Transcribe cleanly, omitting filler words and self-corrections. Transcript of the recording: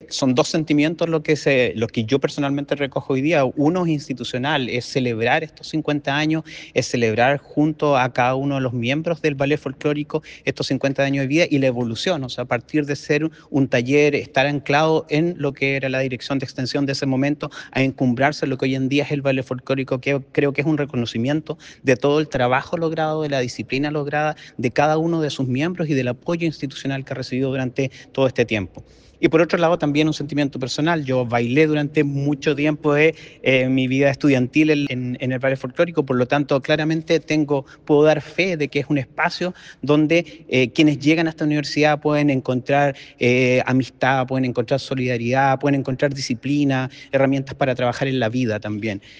son dos sentimientos lo que yo personalmente recojo hoy día. Uno es institucional, es celebrar estos 50 años, es celebrar junto a cada uno de los miembros del ballet folclórico estos 50 años de vida y la evolución, o sea, a partir de ser un taller, estar anclado en lo que era la dirección de extensión de ese momento, a encumbrarse en lo que hoy en día es el ballet folclórico, que creo que es un reconocimiento de todo el trabajo logrado, de la disciplina lograda, de cada uno de sus miembros y del apoyo institucional que ha recibido durante todo este tiempo. Y por otro lado, también un sentimiento personal. Yo bailé durante mucho tiempo de mi vida estudiantil en el ballet folclórico, por lo tanto, claramente puedo dar fe de que es un espacio donde quienes llegan a esta universidad pueden encontrar amistad, pueden encontrar solidaridad, pueden encontrar disciplina, herramientas para trabajar en la vida también.